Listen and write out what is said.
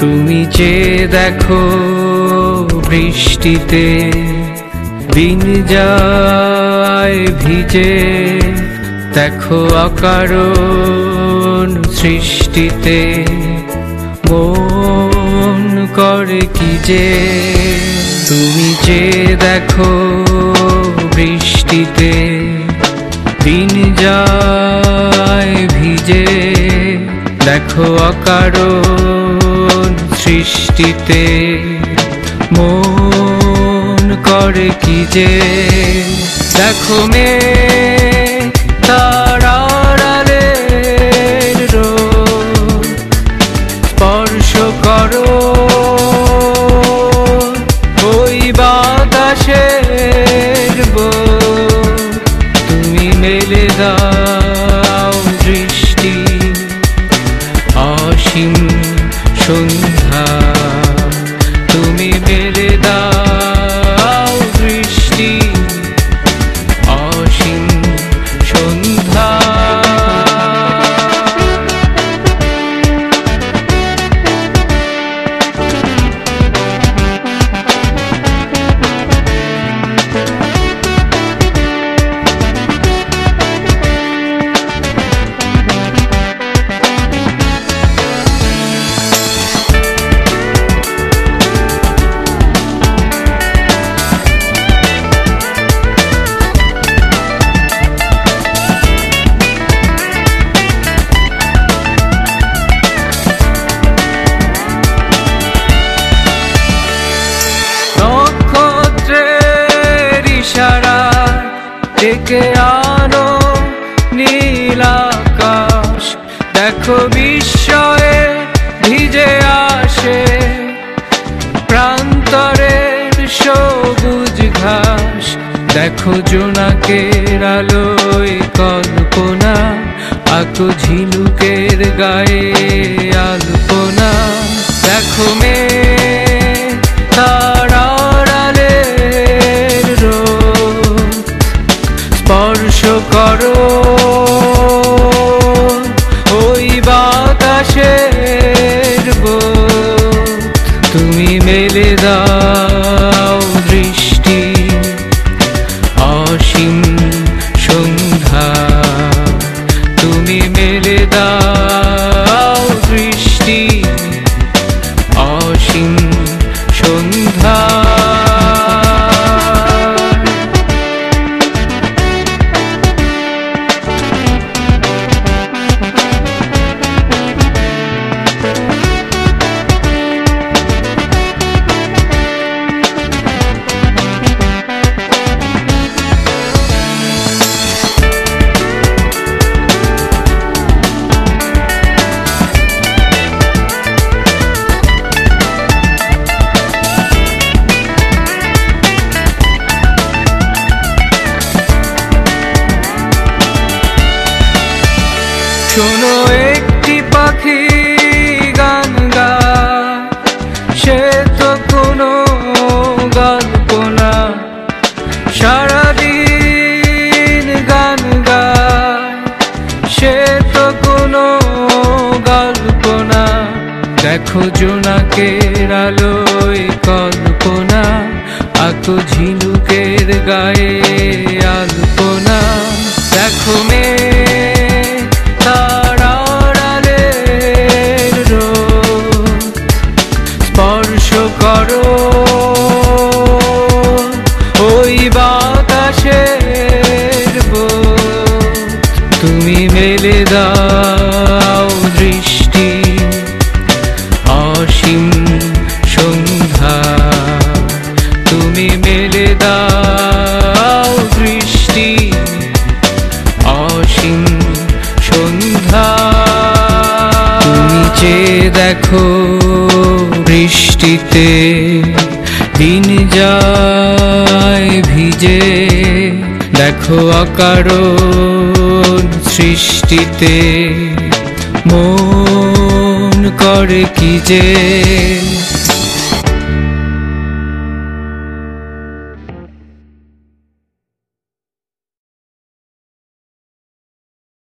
তুমি চেয়ে দেখো বৃষ্টিতে দিন যায় ভিজে, দেখো অকারণ সৃষ্টিতে মন করে কি যে। তুমি চেয়ে দেখো বৃষ্টিতে দিন যায় ভিজে, দেখো অকারণ সৃষ্টিতে মন করে কি যে। দেখো মেঘ তারার আড়ালের রোদ স্পর্শ করো ওই বাতাসের বোধ। তুমি মেলে দাও দৃষ্টি অসীম সন্ধ্যা, তুমি মেলে দাও দৃষ্টি অসীম সন্ধ্যা। ডেকে আনো নীল আকাশ, দেখো বিস্ময়ে ভিজে আসে প্রান্তরের সবুজ ঘাস। দেখো জোনাকের আলোয় কল্পনা, আঁকো ঝিনুকের গায়ে আলপনা। দেখো মেঘ তারার আড়ালের রোদ স্পর্শ করো ওই বাতাসের বোধ। তুমি মেলে দাও দৃষ্টি অসীম সন্ধ্যা, তুমি মেলে দাও দৃষ্টি অসীম সন্ধ্যা। শোনো একটি পাখি গান গায়, সে তো কোনো গল্প না, সারাদিন গান গায়, সে তো কোনো গল্প না। দেখো জোনাকের আলোয় কল্পনা, আঁকো ঝিনুকের গায়ে আলপনা। দেখো মেঘ তারার আড়ালের রোদ স্পর্শ করো ওই বাতাসের বোধ। তুমি মেলে দাও দৃষ্টি অসীম সন্ধ্যা, তুমি মেলে দাও দৃষ্টি অসীম সন্ধ্যা। তুমি চেয়ে দেখো বৃষ্টিতে দিন যায় ভিজে, দেখো অকারণ সৃষ্টিতে মন করে কি যে।